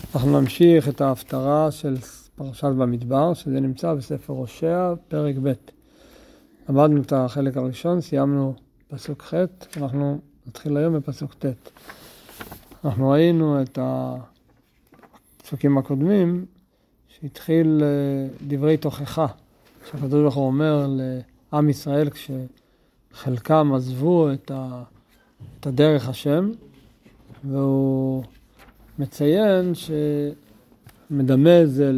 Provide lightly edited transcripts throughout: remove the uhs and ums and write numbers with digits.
אנחנו נמשיך את ההפטרה של פרשת במדבר, שזה נמצא בספר הושע, פרק ב'. למדנו את החלק הראשון, סיימנו פסוק ח', אנחנו נתחיל היום בפסוק ט'. אנחנו ראינו את הפסוקים הקודמים, שהתחיל דברי תוכחה, שהקדוש ברוך הוא אומר לעם ישראל, כשחלקם עזבו את הדרך השם, והוא מציין שמדמה זה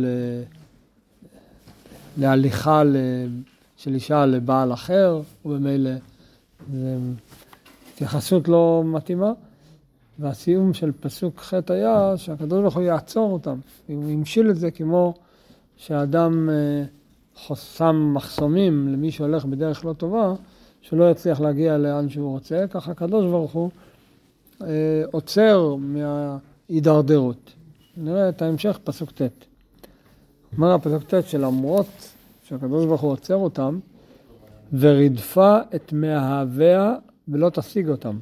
להליכה של אישה לבעל אחר, ובמילא זו התייחסות לא מתאימה. והסיום של פסוק ח' היה שהקדוש ברוך הוא יעצור אותם. הוא המשיל את זה כמו שהאדם שם מחסומים למי שהולך בדרך לא טובה, שלא יצליח להגיע לאן שהוא רוצה. ככה הקדוש ברוך הוא עוצר מההידרדרות. נראה את ההמשך פסוק ט'. אומר הפסוק ט' שלמרות שהקדוש ברוך הוא עוצר אותם, ורדפה את מאהביה ולא תשיג אותם.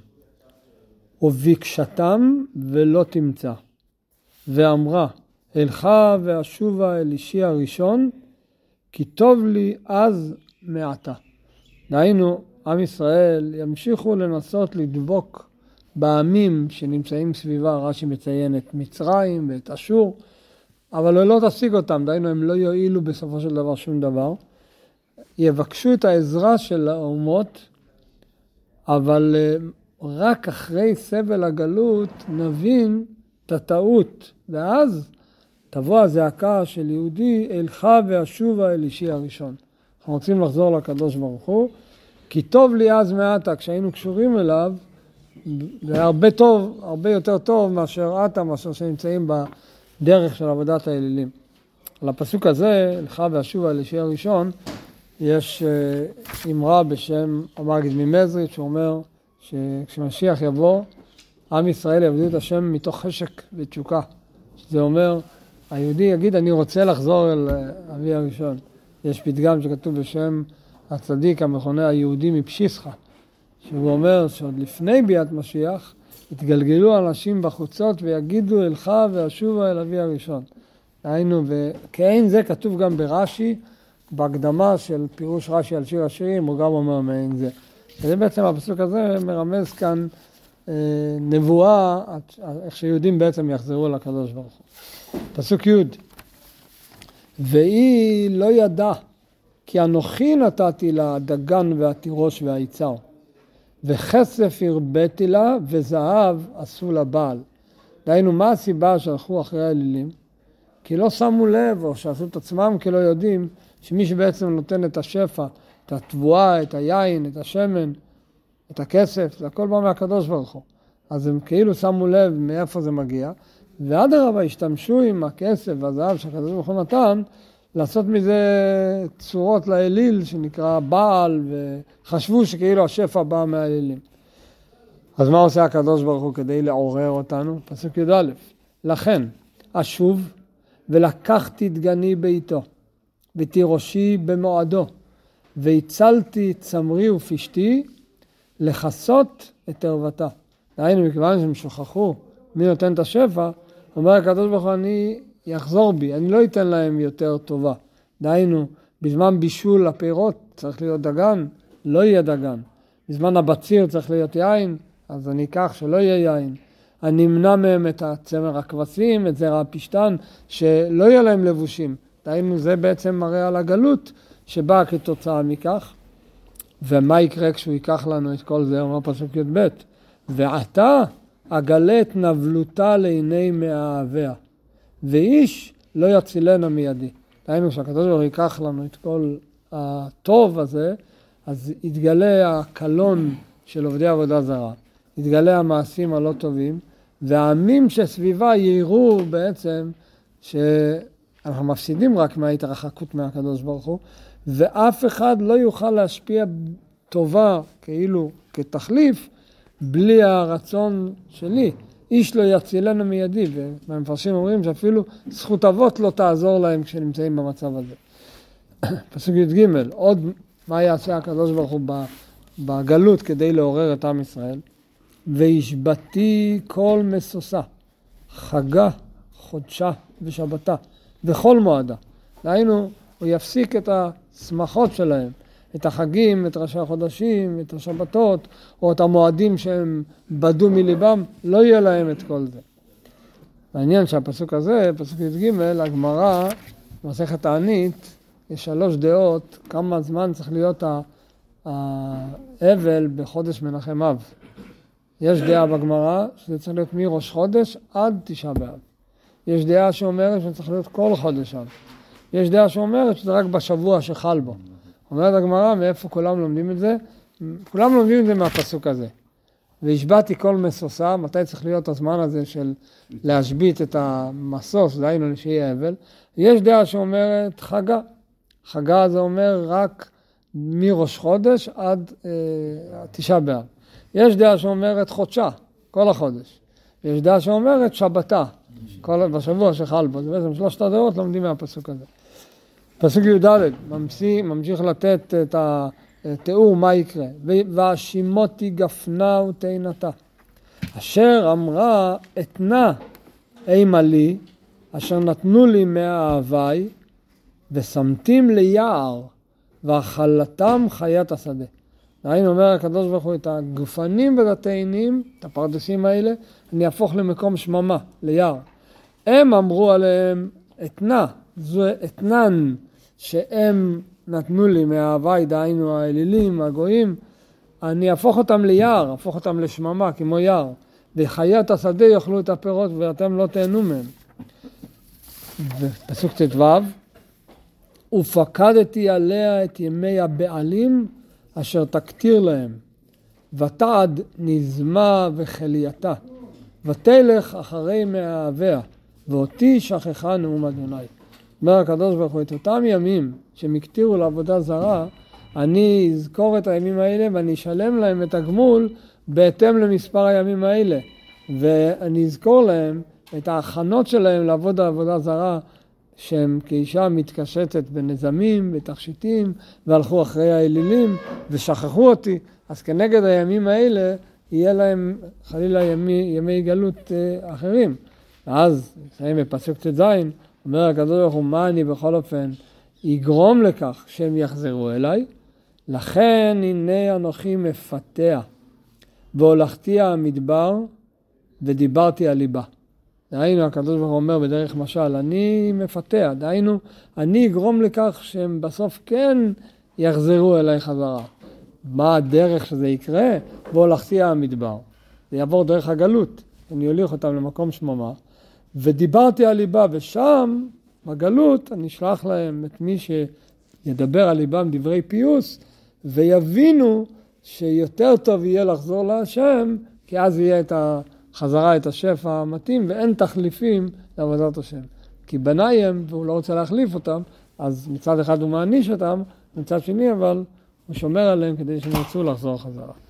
וביקשתם ולא תמצא. ואמרה, אלכה ואשובה אל אישי הראשון, כי טוב לי אז מעתה. דהיינו, עם ישראל ימשיכו לנסות לדבוק בעמים שנמצאים סביבה. רש"י מציין את מצרים ואת אשור, אבל לא תשיג אותם. דהיינו, הם לא יועילו בסופו של דבר שום דבר. יבקשו את העזרה של האומות, אבל רק אחרי סבל הגלות נבין את הטעות, ואז תבוא הזעקה של יהודי, אלכה ואשובה אל אישי הראשון. אנחנו רוצים לחזור לקדוש ברוך הוא, כי טוב לי אז מעתה, כשהיינו קשורים אליו, זה הרבה יותר טוב מאשר שנמצאים בדרך של עבודת האלילים. על הפסוק הזה, אלכה ואשובה אל אישי הראשון, יש אמרה בשם המגיד ממזריץ' שאומר שכשמשיח יבוא, עם ישראל יעבדו את השם מתוך חשק ותשוקה. זה אומר, היהודי יגיד, אני רוצה לחזור אל אבי הראשון. יש פתגם שכתוב בשם הצדיק המכונה היהודי מפשיסחה, שהוא אומר שעוד לפני ביאת משיח, יתגלגלו אנשים בחוצות ויגידו אלכה ואשובה אל אבי הראשון. היינו, וכאין זה כתוב גם ברש"י, בהקדמה של פירוש רש"י על שיר השירים, הוא גם אומר מעין זה. וזה בעצם הפסוק הזה מרמז כאן נבואה, איך שיהודים בעצם יחזרו לקדוש ברוך הוא. פסוק י' והיא לא ידע, כי אנוכי נתתי לה דגן והתירוש והיצר, וכסף הרבתי לה וזהב עשו לה בעל. דהיינו, מה הסיבה שהלכו אחרי האלילים? כי לא שמו לב, או שעשו את עצמם כי לא יודעים, שמי שבעצם נותן את השפע, את התבואה, את היין, את השמן, את הכסף, זה הכל בא מהקדוש ברוך הוא. אז הם כאילו שמו לב מאיפה זה מגיע, ועד הרבה השתמשו עם הכסף והזהב שהקדוש ברוך הוא נתן, לעשות מזה צורות לאליל שנקרא בעל, וחשבו שכאילו השפע בא מהאלילים. אז מה עושה הקדוש ברוך הוא כדי לעורר אותנו? פסוק י"א, לכן אשוב ולקחתי דגני ביתו, ותירושי במועדו, והצלתי צמרי ופשתי לחסות את ערוותה. דהיינו, מכיוון שהם שוכחו מי נותן את השפע, אומר הקדוש ברוך הוא, אני יחזור בי, אני לא אתן להם יותר טובה. דהיינו, בזמן בישול הפירות צריך להיות דגן, לא יהיה דגן. בזמן הבציר צריך להיות יין, אז אני אקח שלא יהיה יין. אני אמנע מהם את הצמר הכבשים, את זרע הפשתן, שלא יהיה להם לבושים. דהיינו, זה בעצם מראה על הגלות שבאה כתוצאה מכך. ומה יקרה כשהוא ייקח לנו את כל זה? אומר פסוק י"ב, ועתה אגלה את נבלותה לעיני מאהביה, ואיש לא יצילנה מידי. דהיינו, שהקדוש ברוך הוא ייקח לנו את כל הטוב הזה, אז יתגלה הקלון של עובדי עבודה זרה, יתגלה המעשים הלא טובים, והעמים שסביבה יראו בעצם שאנחנו מפסידים רק מההתרחקות מהקדוש ברוך הוא, ואף אחד לא יוכל להשפיע טובה כאילו כתחליף, בלי הרצון שלי. איש לא יצילנו מידי, והמפרשים אומרים שאפילו זכות אבות לא תעזור להם כשנמצאים במצב הזה. פסוק י"ג, עוד מה יעשה הקדוש ברוך הוא בגלות כדי לעורר את עם ישראל? וישבתי כל מסוסה, חגה, חודשה ושבתה, וכל מועדה. דהיינו, הוא יפסיק את השמחות שלהם, את החגים, את ראשי החודשים, את השבתות, או את המועדים שהם בדו מליבם, לא יהיה להם את כל זה. העניין שהפסוק הזה, פסוק י"ג, הגמרא, במסכת תענית, יש 3 דעות, כמה זמן צריך להיות האבל בחודש מנחם אב. יש דעה בגמרא שזה צריך להיות מראש חודש עד 9 באב. יש דעה שאומרת שזה צריך להיות כל חודש אב. יש דעה שאומרת שזה רק בשבוע שחל בו. אומרת הגמרא, מאיפה כולם לומדים את זה? כולם לומדים את זה מהפסוק הזה. והשבעתי כל מסוסה, מתי צריך להיות הזמן הזה של להשבית את המסוס, דהיינו שיהיה אבל. יש דעה שאומרת חגה. חגה זה אומר רק מראש חודש עד 9 באב. יש דעה שאומרת חודשה, כל החודש. יש דעה שאומרת שבתה, בשבוע שחל בו. זה בעצם 3 הדעות לומדים מהפסוק הזה. פסוק י"ד ממשיך לתת את התיאור מה יקרה. והשימותי גפנה ותאנתה. אשר אמרה אתנה אימה לי, אשר נתנו לי מהאהבי, ושמתים ליער, ואכלתם חיית השדה. דהיינו אומר הקדוש ברוך הוא, את הגופנים ואת התאנים, את הפרדסים האלה, אני אהפוך למקום שממה, ליער. הם אמרו עליהם אתנה, זו אתנן שהם נתנו לי מהאהבי, דהיינו האלילים, הגויים, אני אהפוך אותם ליער, אהפוך אותם לשממה כמו יער, וחיית השדה יאכלו את הפירות ואתם לא תהנו מהם. בפסוק ט"ו, ופקדתי עליה את ימי הבעלים אשר תקטיר להם, ותעד נזמה וחלייתה, ותלך אחרי מאהביה, ואותי שכחה נאום אדוני. אומר הקדוש ברוך הוא, את אותם ימים שהם הקטירו לעבודה זרה, אני אזכור את הימים האלה ואני אשלם להם את הגמול בהתאם למספר הימים האלה. ואני אזכור להם את ההכנות שלהם לעבוד עבודה זרה, שהם כאישה מתקשטת בנזמים, בתכשיטים, והלכו אחרי האלילים ושכחו אותי. אז כנגד הימים האלה יהיה להם חלילה ימי גלות אחרים. ואז, נסיים בפסוק ט"ז, אומר הקדוש ברוך הוא, מה אני בכל אופן יגרום לכך שהם יחזרו אליי? לכן הנה אנוכי מפתח, והולכתי המדבר ודיברתי על ליבה. דהיינו, הקדוש ברוך הוא אומר בדרך משל, אני מפתח, דהיינו, אני אגרום לכך שהם בסוף כן יחזרו אליי חזרה. מה הדרך שזה יקרה? והולכתי המדבר. זה יעבור דרך הגלות, אני אוליך אותם למקום שממה, ודיברתי על ליבה, ושם, בגלות, אני אשלח להם את מי שידבר על ליבם דברי פיוס, ויבינו שיותר טוב יהיה לחזור להשם, כי אז יהיה את החזרה, את השפע המתאים, ואין תחליפים לעבודת השם. כי בניים, והוא לא רוצה להחליף אותם, אז מצד אחד הוא מעניש אותם, מצד שני אבל הוא שומר עליהם כדי שהם ירצו לחזור חזרה.